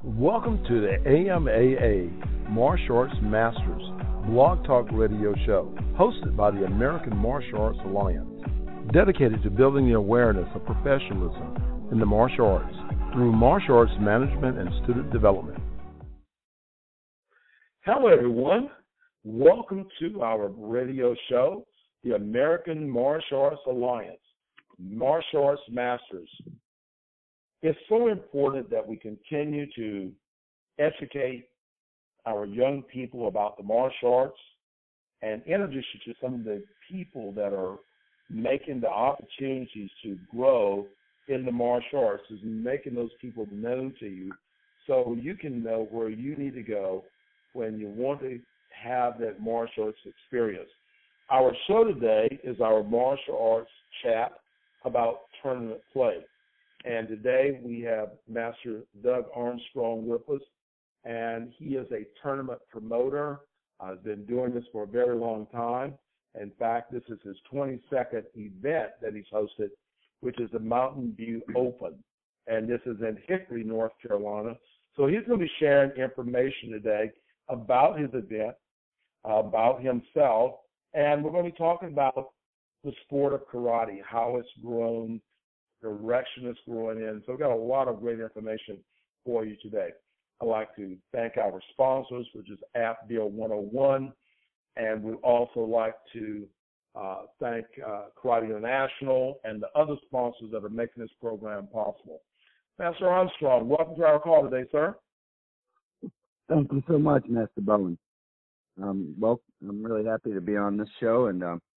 Welcome to the AMAA Martial Arts Masters Blog Talk Radio Show, hosted by the American Martial Arts Alliance, dedicated to building the awareness of professionalism in the martial arts through martial arts management and student development. Hello, everyone. Welcome to our radio show, the American Martial Arts Alliance, Martial Arts Masters. It's so important that we continue to educate our young people about the martial arts and introduce you to some of the people that are making the opportunities to grow in the martial arts, is making those people known to you so you can know where you need to go when you want to have that martial arts experience. Our show today is our martial arts chat about tournament play. And today we have Master Doug Armstrong with us, and he is a tournament promoter. Has been doing this for a very long time. In fact, this is his 22nd event that he's hosted, which is the Mountain View Open, and this is in Hickory, North Carolina. So he's going to be sharing information today about his event, about himself, and we're going to be talking about the sport of karate, how it's grown, direction it's growing in. So we've got a lot of great information for you today. I'd like to thank our sponsors, which is AppDeal 101, and we'd also like to thank Karate International and the other sponsors that are making this program possible. Master Armstrong, welcome to our call today, sir. Thank you so much, Master Bowen. Well, I'm really happy to be on this show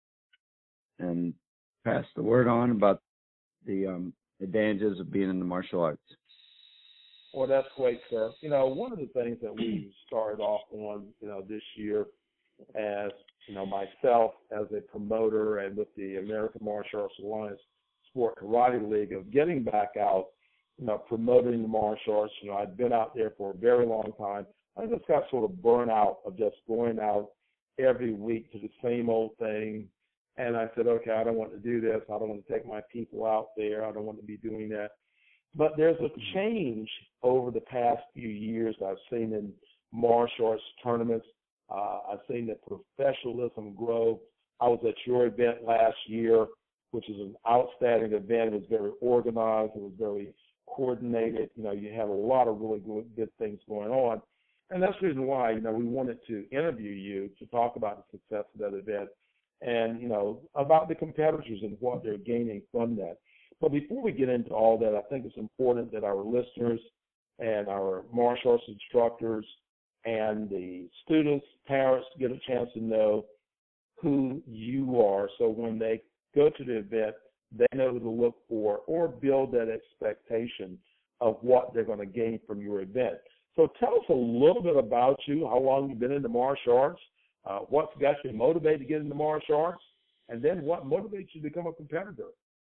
and pass the word on about the advantages of being in the martial arts. Well, that's great, sir. You know, one of the things that we started off on, this year as, myself as a promoter and with the American Martial Arts Alliance Sport Karate League, of getting back out, promoting the martial arts. I'd been out there for a very long time. I just got sort of burnt out of just going out every week to the same old thing. And I said, okay, I don't want to do this. I don't want to take my people out there. I don't want to be doing that. But there's a change over the past few years I've seen in martial arts tournaments. I've seen the professionalism grow. I was at your event last year, which is an outstanding event. It was very organized. It was very coordinated. You had a lot of really good things going on. And that's the reason why, we wanted to interview you to talk about the success of that event and, about the competitors and what they're gaining from that. But before we get into all that, I think it's important that our listeners and our martial arts instructors and the students, parents get a chance to know who you are, so when they go to the event, they know who to look for or build that expectation of what they're going to gain from your event. So tell us a little bit about you, how long you've been in the martial arts, what's got you motivated to get into martial arts, and then what motivates you to become a competitor.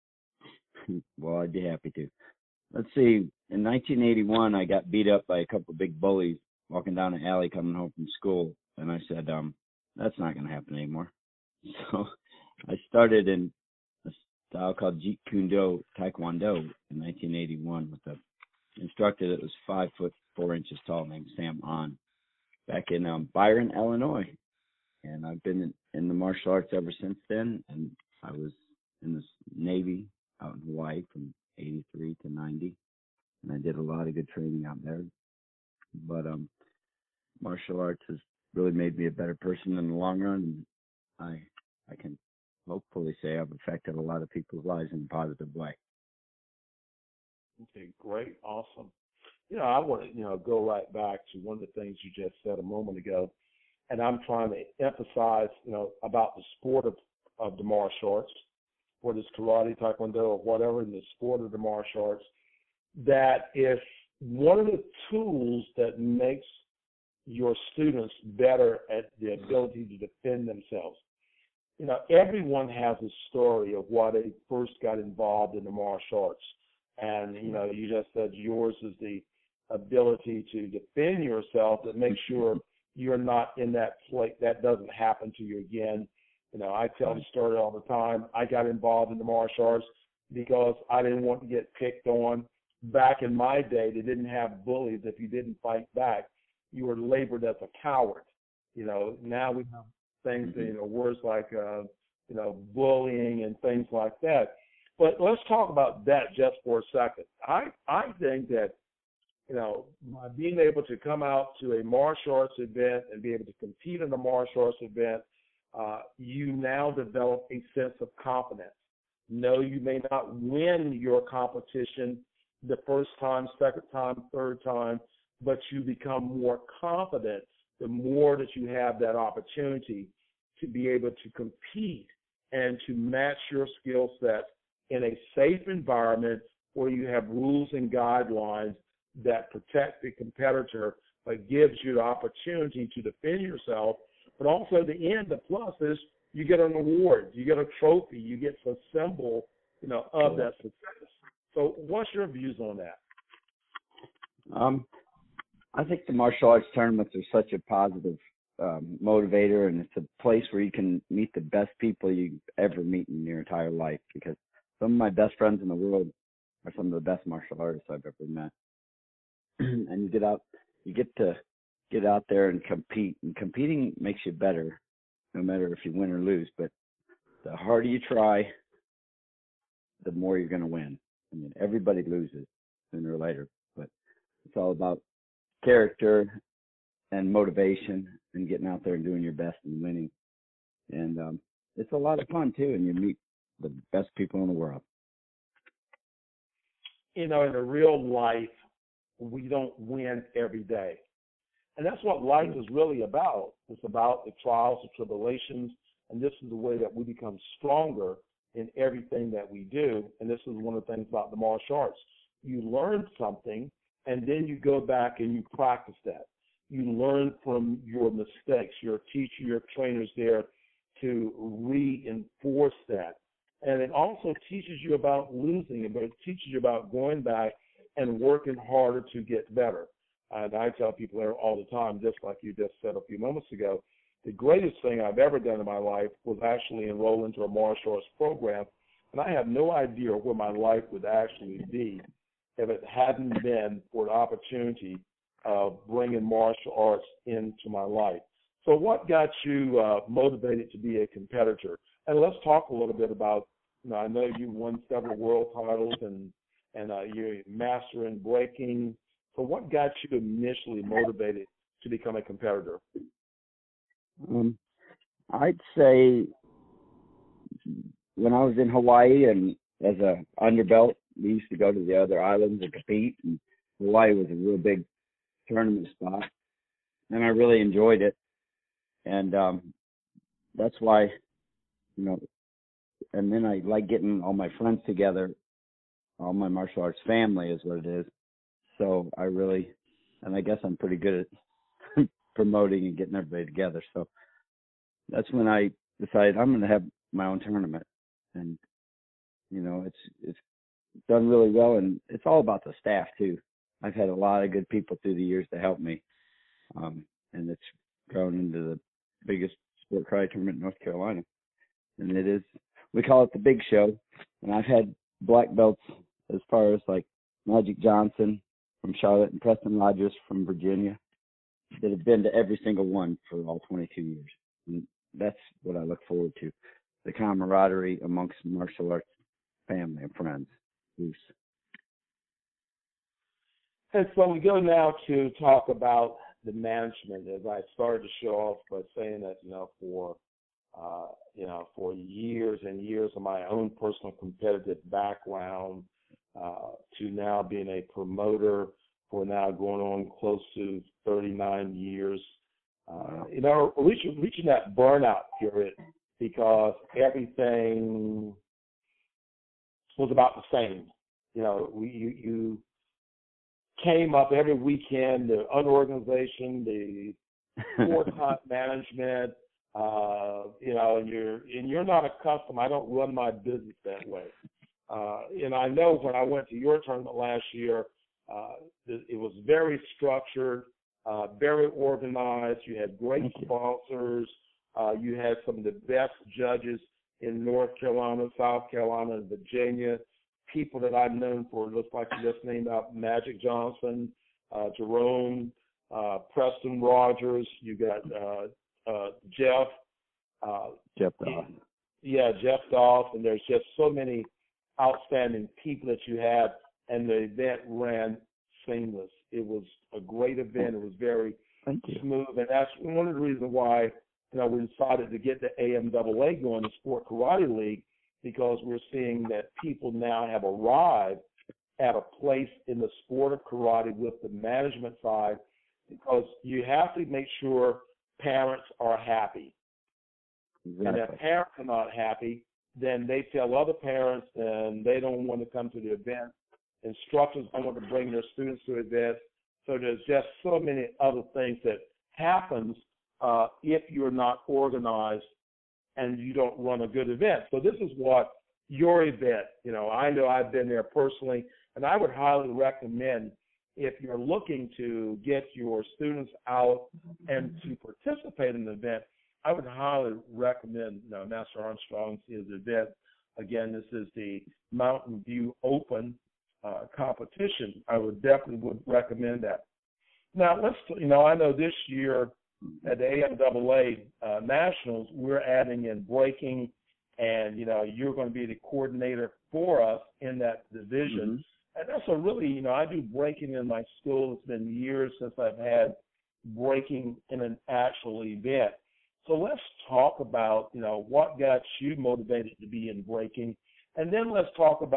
Well, I'd be happy to. Let's see. In 1981, I got beat up by a couple of big bullies walking down an alley coming home from school, and I said, that's not going to happen anymore. So I started in a style called Jeet Kune Do Taekwondo in 1981 with an instructor that was 5 foot 4 inches tall named Sam Ahn back in Byron, Illinois. And I've been in the martial arts ever since then. And I was in the Navy out in Hawaii from 83 to 90. And I did a lot of good training out there. But martial arts has really made me a better person in the long run. And I can hopefully say I've affected a lot of people's lives in a positive way. Okay, great. Awesome. I want to, go right back to one of the things you just said a moment ago. And I'm trying to emphasize, about the sport of the martial arts, whether it's karate, taekwondo, or whatever, in the sport of the martial arts, that is one of the tools that makes your students better at the ability to defend themselves. Everyone has a story of why they first got involved in the martial arts. And, you just said yours is the ability to defend yourself, that makes sure you're not in that place, that doesn't happen to you again. I tell the story all the time. I got involved in the martial arts because I didn't want to get picked on back in my day, they didn't have bullies. If you didn't fight back, you were labeled as a coward. Now we have things, words like, bullying and things like that. But let's talk about that just for a second. I think that, by being able to come out to a martial arts event and be able to compete in a martial arts event, you now develop a sense of confidence. No, you may not win your competition the first time, second time, third time, but you become more confident the more that you have that opportunity to be able to compete and to match your skill set in a safe environment where you have rules and guidelines that protect the competitor but gives you the opportunity to defend yourself. But also the plus is you get an award, you get a trophy, you get a symbol, of that success. So what's your views on that? I think the martial arts tournaments are such a positive motivator, and it's a place where you can meet the best people you ever meet in your entire life, because some of my best friends in the world are some of the best martial artists I've ever met. And you get to get out there and compete, and competing makes you better no matter if you win or lose. But the harder you try, the more you're going to win. I mean, everybody loses sooner or later, but it's all about character and motivation and getting out there and doing your best and winning. And it's a lot of fun too, and you meet the best people in the world. In a real life, we don't win every day. And that's what life is really about. It's about the trials, the tribulations, and this is the way that we become stronger in everything that we do. And this is one of the things about the martial arts. You learn something, and then you go back and you practice that. You learn from your mistakes. Your teacher, your trainer's there to reinforce that. And it also teaches you about losing, but it teaches you about going back and working harder to get better. And I tell people all the time, just like you just said a few moments ago, the greatest thing I've ever done in my life was actually enroll into a martial arts program. And I have no idea where my life would actually be if it hadn't been for the opportunity of bringing martial arts into my life. So what got you motivated to be a competitor? And let's talk a little bit about, I know you won several world titles and you're a master in breaking. So what got you initially motivated to become a competitor? I'd say when I was in Hawaii and as a underbelt, we used to go to the other islands and compete. And Hawaii was a real big tournament spot, and I really enjoyed it. And that's why, and then I like getting all my friends together. All my martial arts family is what it is. So and I guess I'm pretty good at promoting and getting everybody together. So that's when I decided I'm going to have my own tournament. And, it's done really well. And it's all about the staff too. I've had a lot of good people through the years to help me. And it's grown into the biggest sport karate tournament in North Carolina. And we call it the Big Show. And I've had black belts as far as like Magic Johnson from Charlotte and Preston Rogers from Virginia that have been to every single one for all 22 years. And that's what I look forward to, the camaraderie amongst martial arts family and friends. And so we go now to talk about the management, as I started to show off by saying that, for years and years of my own personal competitive background, to now being a promoter for now going on close to 39 years, reaching that burnout period because everything was about the same. You came up every weekend, the unorganization, the poor time management, and you're not accustomed. I don't run my business that way. And I know when I went to your tournament last year, it was very structured, very organized. You had great sponsors. You had some of the best judges in North Carolina, South Carolina, and Virginia people that I've known for, looks like you just named out Magic Johnson, Jerome, Preston Rogers. You got Jeff. Jeff Doss. Yeah, Jeff Doss. And there's just so many outstanding people that you had, and the event ran seamless. It was a great event. It was very smooth, and that's one of the reasons why we decided to get the AMAA going, the Sport Karate League, because we're seeing that people now have arrived at a place in the sport of karate with the management side, because you have to make sure parents are happy. Exactly. And if parents are not happy, then they tell other parents, and they don't want to come to the event. Instructors don't want to bring their students to events. So there's just so many other things that happens if you're not organized and you don't run a good event. So this is what your event, I know I've been there personally, and I would highly recommend, if you're looking to get your students out and to participate in the event, I would highly recommend Master Armstrong's event. Again, this is the Mountain View Open competition. I would recommend that. Now, I know this year at the AMAA Nationals, we're adding in breaking, and, you're going to be the coordinator for us in that division. Mm-hmm. And that's a really, I do breaking in my school. It's been years since I've had breaking in an actual event. So let's talk about, what got you motivated to be in breaking. And then let's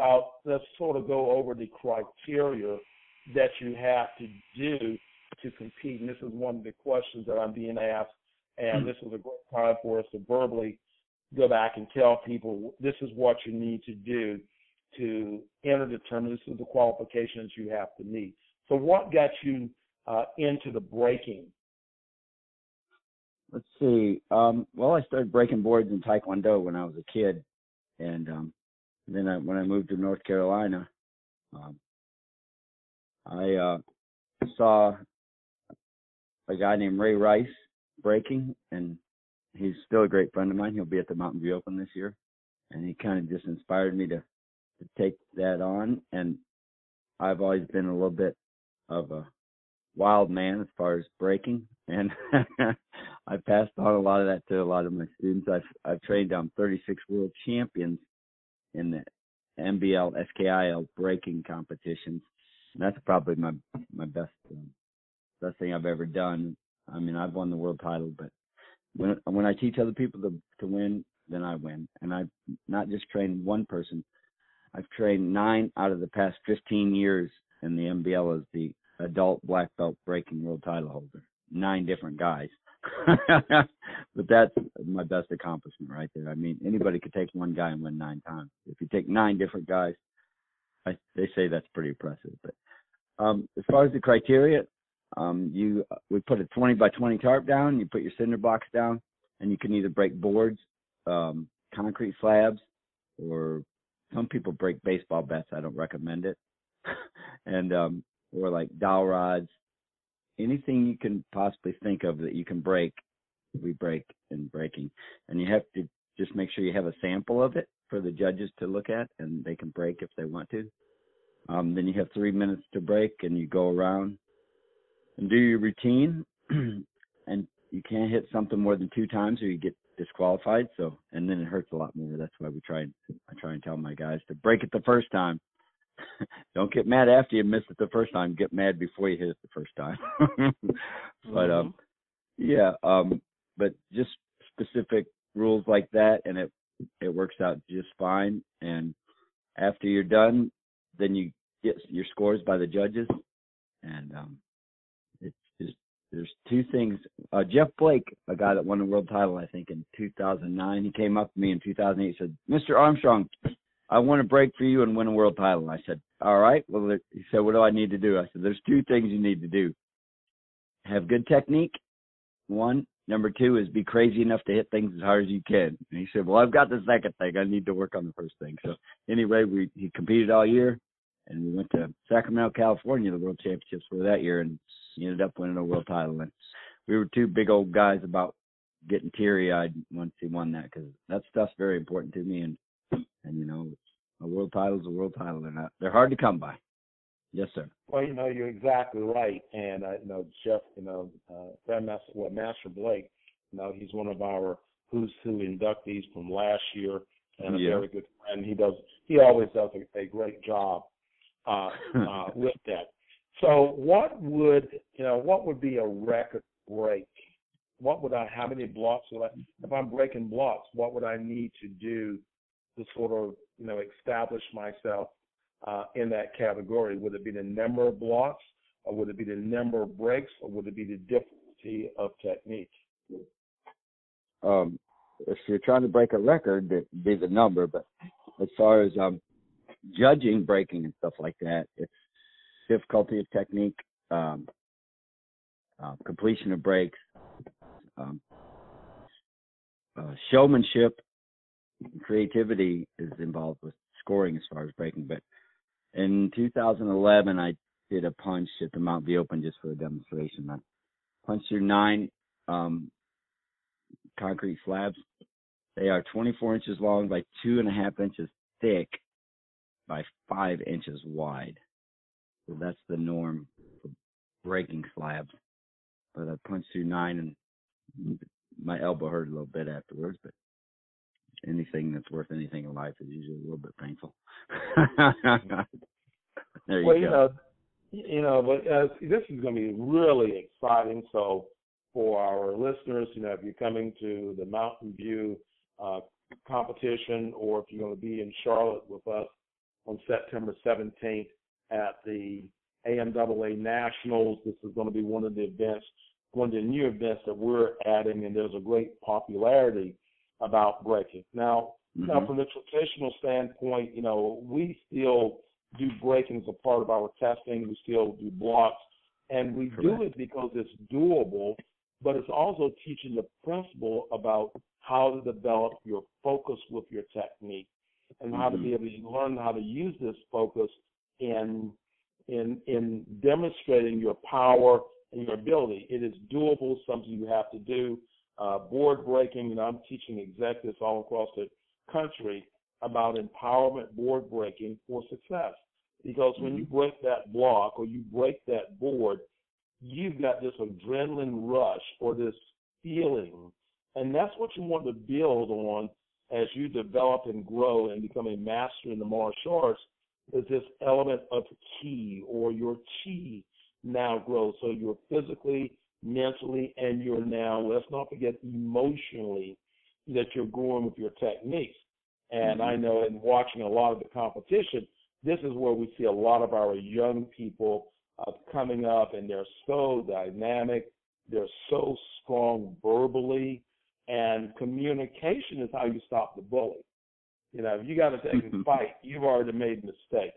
sort of go over the criteria that you have to do to compete. And this is one of the questions that I'm being asked. And this is a great time for us to verbally go back and tell people this is what you need to do to enter the tournament. This is the qualifications you have to meet. So what got you into the breaking? Let's see. Well, I started breaking boards in Taekwondo when I was a kid. And then when I moved to North Carolina, I saw a guy named Ray Rice breaking, and he's still a great friend of mine. He'll be at the Mountain View Open this year. And he kind of just inspired me to take that on. And I've always been a little bit of a wild man as far as breaking. And I passed on a lot of that to a lot of my students. I've trained 36 world champions in the MBL, SKIL breaking competitions. And that's probably my best thing I've ever done. I mean, I've won the world title, but when I teach other people to win, then I win. And I've not just trained one person. I've trained 9 out of the past 15 years in the MBL as the adult black belt breaking world title holder. 9 different guys. But that's my best accomplishment right there. I mean, anybody could take one guy and win 9 times. If you take 9 different guys, they say that's pretty impressive. But as far as the criteria, we put a 20 by 20 tarp down, you put your cinder blocks down, and you can either break boards, concrete slabs, or some people break baseball bats. I don't recommend it. And or like dowel rods, anything you can possibly think of that you can break, we break in breaking. And you have to just make sure you have a sample of it for the judges to look at, and they can break if they want to. Then you have 3 minutes to break, and you go around and do your routine. And you can't hit something more than 2 times or you get disqualified. So, and then it hurts a lot more. That's why I try and tell my guys to break it the first time. Don't get mad after you miss it the first time. Get mad before you hit it the first time. But but just specific rules like that, and it works out just fine. And after you're done, then you get your scores by the judges. And it's just, there's 2 things. Jeff Blake, a guy that won the world title, I think in 2009, he came up to me in 2008 and said, "Mr. Armstrong, I want to break for you and win a world title." And I said, "All right." Well, he said, "What do I need to do?" I said, "There's 2 things you need to do. Have good technique, 1. Number 2 is be crazy enough to hit things as hard as you can." And he said, "Well, I've got the second thing. I need to work on the first thing." So anyway, he competed all year, and we went to Sacramento, California. The World Championships were that year, and he ended up winning a world title. And we were 2 big old guys about getting teary-eyed once he won that, because that stuff's very important to me. And A world title is a world title. They're hard to come by. Yes, sir. Well, you're exactly right. And, Jeff, Master Blake, he's one of our Who's Who inductees from last year and a very good friend. He always does a great job with that. So what would be a record break? How many blocks if I'm breaking blocks, what would I need to do to sort of, establish myself in that category? Would it be the number of blocks, or would it be the number of breaks, or would it be the difficulty of technique? If you're trying to break a record, it'd be the number. But as far as judging breaking and stuff like that, it's difficulty of technique, completion of breaks, showmanship, creativity is involved with scoring as far as breaking. But in 2011, I did a punch at the Mount View Open just for a demonstration. I punched through 9 concrete slabs. They are 24 inches long by 2.5 inches thick by 5 inches wide. So that's the norm for breaking slabs. But I punched through 9, and my elbow hurt a little bit afterwards. But anything that's worth anything in life is usually a little bit painful. There you go. But this is going to be really exciting. So for our listeners, if you're coming to the Mountain View competition, or if you're going to be in Charlotte with us on September 17th at the AMAA Nationals, this is going to be one of the new events that we're adding, and there's a great popularity about breaking. Now, from the traditional standpoint, we still do breaking as a part of our testing. We still do blocks, and we do it because it's doable, but it's also teaching the principle about how to develop your focus with your technique, and how to be able to learn how to use this focus in demonstrating your power and your ability. It is doable, something you have to do. Board breaking, I'm teaching executives all across the country about empowerment board breaking for success. Because when you break that block or you break that board, you've got this adrenaline rush or this feeling. And that's what you want to build on as you develop and grow and become a master in the martial arts, is this element of chi, or your chi now grows. So you're physically, mentally, and you're now, let's not forget, emotionally, that you're growing with your techniques. And I know in watching a lot of the competition, this is where we see a lot of our young people coming up, and they're so dynamic, they're so strong verbally, and communication is how you stop the bully. If you got to take a fight, you've already made mistakes.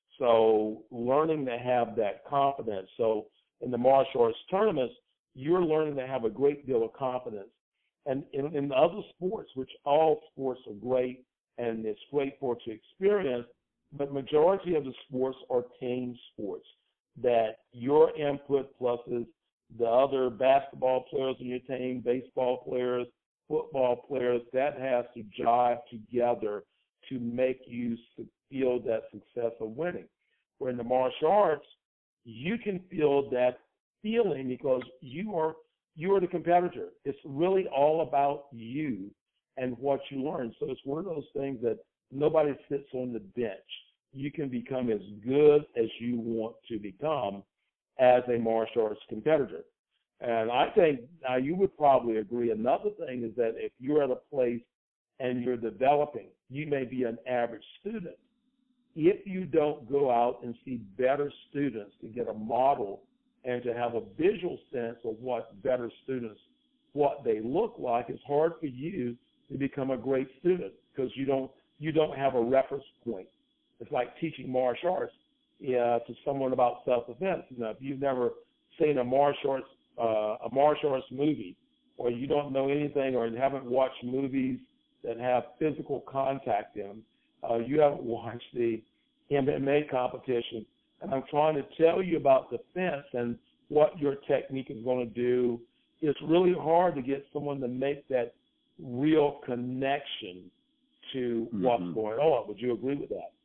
So learning to have that confidence. So in the martial arts tournaments, you're learning to have a great deal of confidence. And in other sports, which all sports are great, and it's great for it to experience, but majority of the sports are team sports, that your input plus the other basketball players on your team, baseball players, football players, that has to jive together to make you feel that success of winning. Where in the martial arts, you can feel that feeling because you are the competitor. It's really all about you and what you learn. So it's one of those things that nobody sits on the bench. You can become as good as you want to become as a martial arts competitor. And I think now you would probably agree. Another thing is that if you're at a place and you're developing, you may be an average student. If you don't go out and see better students to get a model and to have a visual sense of what better students, what they look like, it's hard for you to become a great student because you don't have a reference point. It's like teaching martial arts to someone about self-defense. If you've never seen a martial arts movie, or you don't know anything, or you haven't watched movies that have physical contact in them, you haven't watched the MMA competition. And I'm trying to tell you about defense and what your technique is going to do. It's really hard to get someone to make that real connection to what's going on. Would you agree with that?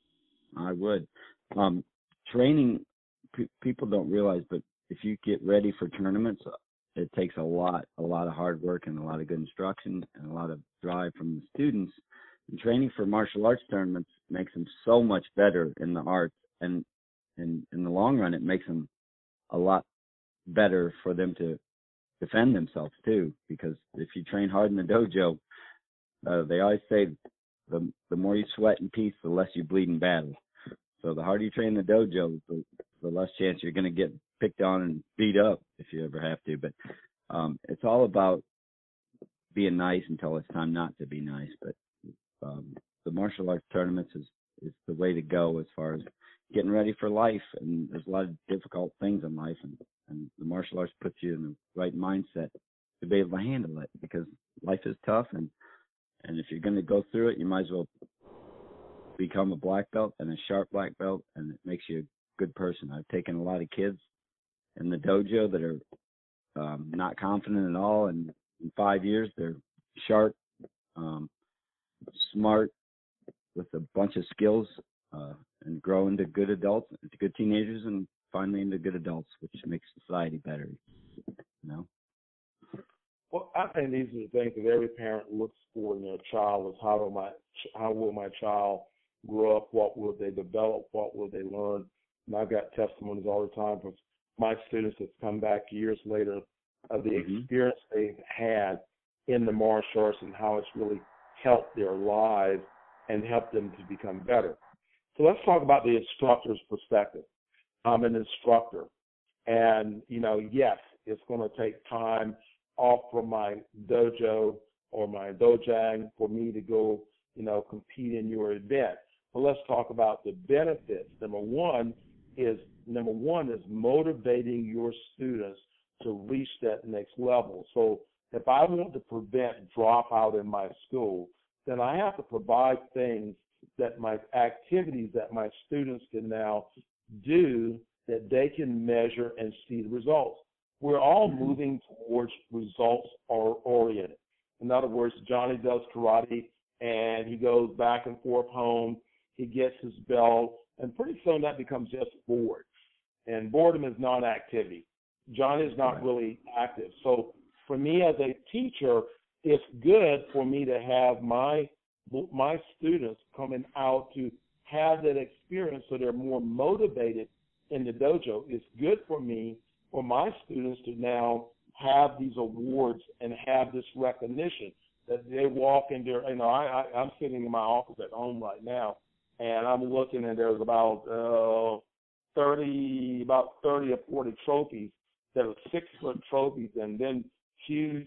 I would. Training, people don't realize, but if you get ready for tournaments, it takes a lot of hard work and a lot of good instruction and a lot of drive from the students. And training for martial arts tournaments makes them so much better in the arts, and in the long run, it makes them a lot better for them to defend themselves too. Because if you train hard in the dojo, they always say the more you sweat in peace, the less you bleed in battle. So the harder you train in the dojo, the less chance you're going to get picked on and beat up if you ever have to. But it's all about being nice until it's time not to be nice. But the martial arts tournaments is the way to go as far as getting ready for life. And there's a lot of difficult things in life, and the martial arts puts you in the right mindset to be able to handle it, because life is tough, and if you're going to go through it, you might as well become a black belt and a sharp black belt, and it makes you a good person. I've taken a lot of kids in the dojo that are not confident at all, and in 5 years they're sharp, smart, with a bunch of skills, and grow into good adults, into good teenagers, and finally into good adults, which makes society better. Well, I think these are the things that every parent looks for in their child: is how will my child grow up? What will they develop? What will they learn? And I've got testimonies all the time from my students that come back years later of the experience they've had in the martial arts and how it's really helped their lives and helped them to become better. So let's talk about the instructor's perspective. I'm an instructor, and yes, it's going to take time off from my dojo or my dojang for me to go, compete in your event. But let's talk about the benefits. Number one is motivating your students to reach that next level. So if I want to prevent dropout in my school, then I have to provide things activities that my students can now do that they can measure and see the results. We're all moving towards results-oriented. In other words, Johnny does karate, and he goes back and forth home. He gets his belt, and pretty soon that becomes just bored. And boredom is non-activity. Johnny is not really active. So for me as a teacher, it's good for me to have my students coming out to have that experience so they're more motivated in the dojo. It's good for me, for my students, to now have these awards and have this recognition that they walk in there. I'm sitting in my office at home right now, and I'm looking, and there's about 30 or 40 trophies that are 6-foot trophies, and then huge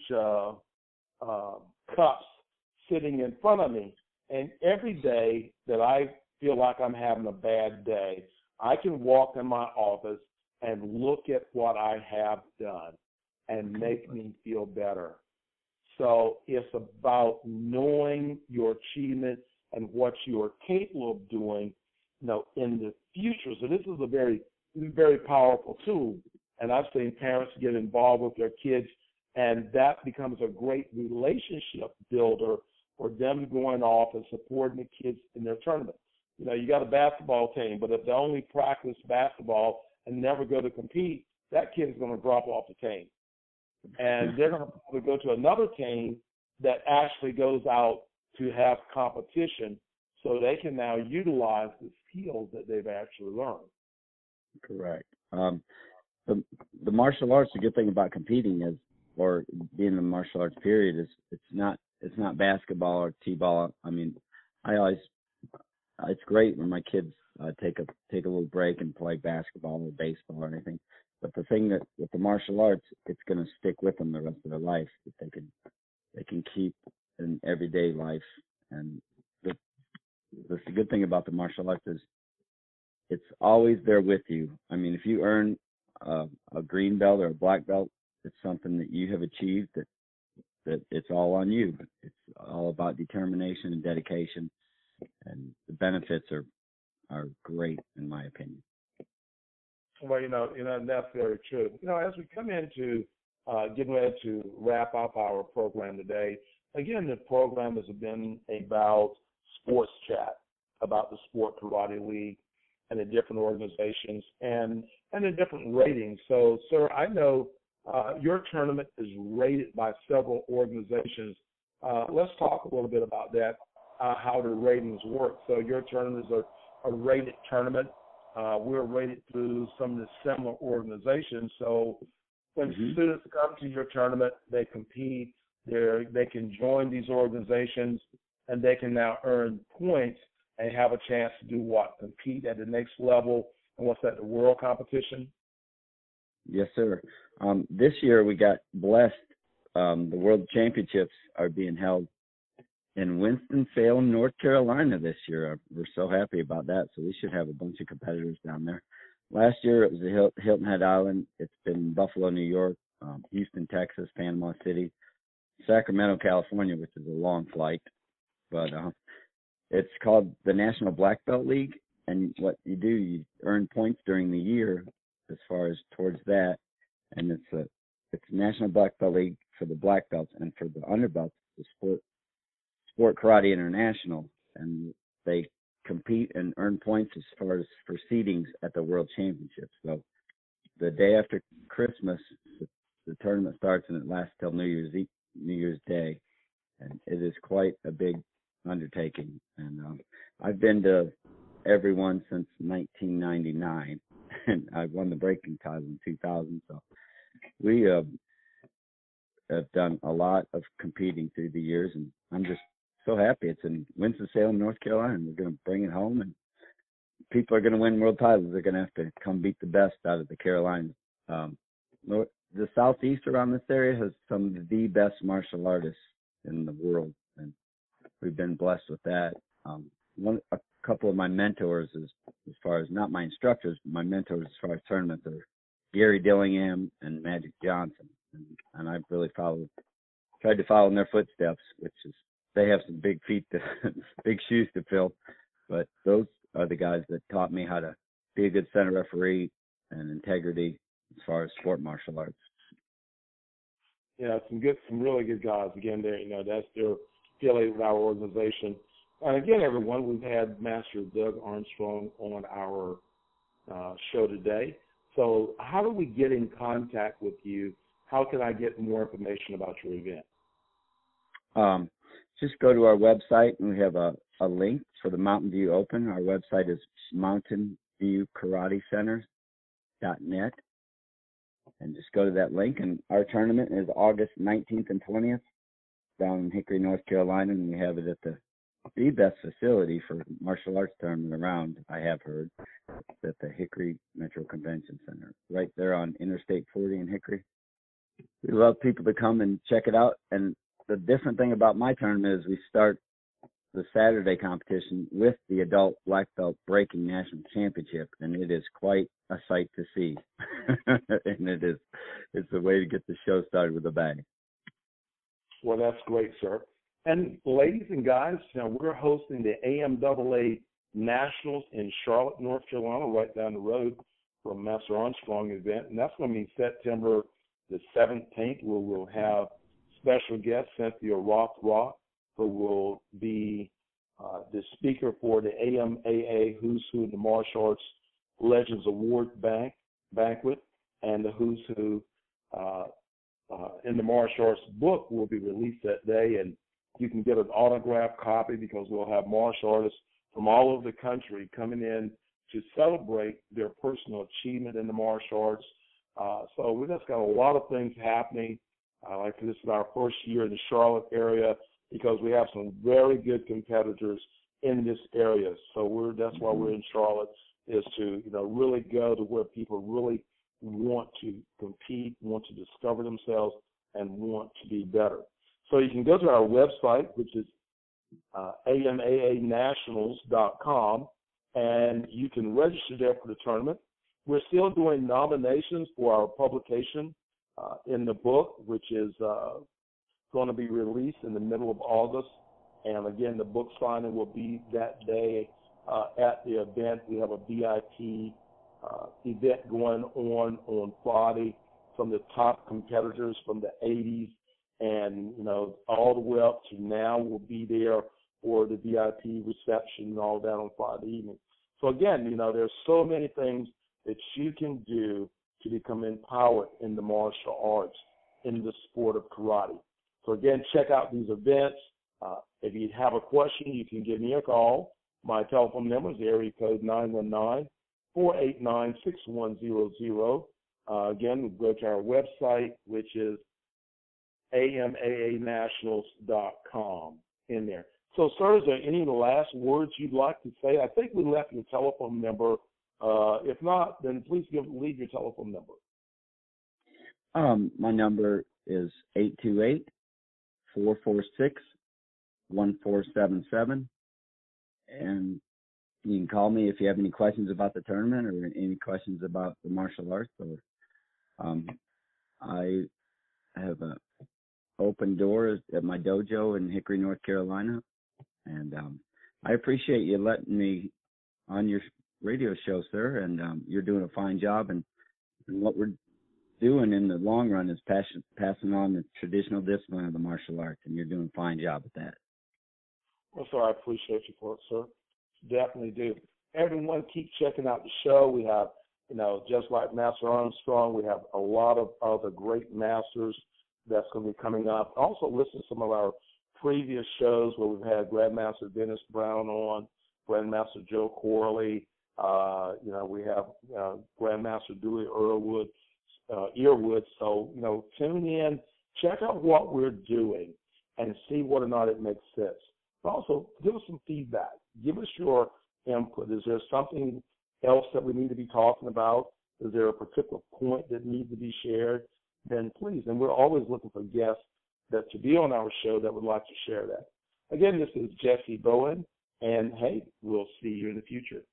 cups sitting in front of me. And every day that I feel like I'm having a bad day, I can walk in my office and look at what I have done and make me feel better. So it's about knowing your achievement and what you are capable of doing, in the future. So this is a very, very powerful tool. And I've seen parents get involved with their kids, and that becomes a great relationship builder for them going off and supporting the kids in their tournament. You got a basketball team, but if they only practice basketball and never go to compete, that kid is going to drop off the team. And they're going to probably go to another team that actually goes out to have competition, so they can now utilize the skills that they've actually learned. Correct. The martial arts, the good thing about competing is, or being in the martial arts period, is it's not basketball or t-ball. I mean, it's great when my kids take a little break and play basketball or baseball or anything. But the thing that with the martial arts, it's going to stick with them the rest of their life. That they can keep in everyday life. And the good thing about the martial arts is it's always there with you. I mean, if you earn a green belt or a black belt, it's something that you have achieved, that it's all on you. It's all about determination and dedication, and the benefits are great in my opinion. Well, that's very true. As we come into getting ready to wrap up our program today, again, the program has been about sports chat. about the Sport Karate League and the different organizations and the different ratings. So, sir, I know your tournament is rated by several organizations. Let's talk a little bit about that, how the ratings work. So your tournament is a rated tournament. We're rated through some of the similar organizations. So when students come to your tournament, they compete. They can join these organizations, and they can now earn points and have a chance to do what? Compete at the next level. And what's that, the world competition? Yes, sir. This year we got blessed. The World Championships are being held in Winston-Salem, North Carolina this year. We're so happy about that. So we should have a bunch of competitors down there. Last year it was the Hilton Head Island. It's been Buffalo, New York, Houston, Texas, Panama City, Sacramento, California, which is a long flight. But it's called the National Black Belt League. And what you do, you earn points during the year as far as towards that. And it's National Black Belt League for the black belts, and for the underbelts, the Sport Karate International, and they compete and earn points as far as for seedings at the World Championships. So the day after Christmas, the tournament starts, and it lasts till New Year's Day, and it is quite a big undertaking. And I've been to every one since 1999, and I won the breaking title in 2000. So we have done a lot of competing through the years, and I'm just so happy. It's in Winston-Salem, North Carolina, and we're going to bring it home, and people are going to win world titles. They're going to have to come beat the best out of the Carolinas. The Southeast around this area has some of the best martial artists in the world, and we've been blessed with that. A couple of my mentors, as far as not my instructors, but my mentors as far as tournaments, are Gary Dillingham and Magic Johnson, and I've really tried to follow in their footsteps, which is, they have some big feet, big shoes to fill, but those are the guys that taught me how to be a good center referee and integrity as far as sport martial arts. Yeah, some really good guys. Again, that's their affiliated with our organization. And again, everyone, we've had Master Doug Armstrong on our show today. So how do we get in contact with you? How can I get more information about your event? Just go to our website, and we have a link for the Mountain View Open. Our website is mountainviewkaratecenters.net. And just go to that link. And our tournament is August 19th and 20th down in Hickory, North Carolina, and we have it at the best facility for martial arts tournament around, I have heard. It's at the Hickory Metro Convention Center, right there on Interstate 40 in Hickory. We love people to come and check it out. And the different thing about my tournament is we start the Saturday competition with the adult black belt breaking national championship, and it is quite a sight to see. And it's a way to get the show started with a bang. Well, that's great, sir. And ladies and guys, we're hosting the AMAA Nationals in Charlotte, North Carolina, right down the road from Master Armstrong event, and that's going to be September the 17th, where we'll have special guest Cynthia Rothrock, who will be the speaker for the AMAA Who's Who in the Martial Arts Legends Award banquet, and the Who's Who in the Martial Arts book will be released that day, and you can get an autographed copy because we'll have martial artists from all over the country coming in to celebrate their personal achievement in the martial arts. So we've just got a lot of things happening. Like this is our first year in the Charlotte area because we have some very good competitors in this area. So that's why we're in Charlotte, is to really go to where people really want to compete, want to discover themselves, and want to be better. So you can go to our website, which is AMAAnationals.com, and you can register there for the tournament. We're still doing nominations for our publication in the book, which is going to be released in the middle of August. And again, the book signing will be that day at the event. We have a VIP event going on Friday from the top competitors from the 80s and all the way up to now will be there for the VIP reception and all that on Friday evening. So again, there's so many things that you can do to become empowered in the martial arts, in the sport of karate. So again, check out these events. If you have a question, you can give me a call. My telephone number is area code 919-489-6100. Again, go to our website, which is AMAAnationals.com in there. So, sir, is there any last words you'd like to say? I think we left your telephone number. If not, then please leave your telephone number. My number is 828-446-1477. And you can call me if you have any questions about the tournament or any questions about the martial arts. Or I have an open door at my dojo in Hickory, North Carolina. And I appreciate you letting me on your radio show, sir. And you're doing a fine job. And what we're doing in the long run is passing on the traditional discipline of the martial arts. And you're doing a fine job at that. Well, sir, I appreciate you for it, sir. Definitely do. Everyone, keep checking out the show. We have, just like Master Armstrong, we have a lot of other great masters that's going to be coming up. Also, listen to some of our previous shows where we've had Grandmaster Dennis Brown on, Grandmaster Joe Corley. We have Grandmaster Dewey Earwood. So, tune in, check out what we're doing, and see whether or not it makes sense. But also, give us some feedback. Give us your input. Is there something else that we need to be talking about? Is there a particular point that needs to be shared? Then please, and we're always looking for guests that to be on our show that would like to share that. Again, this is Jesse Bowen, and hey, we'll see you in the future.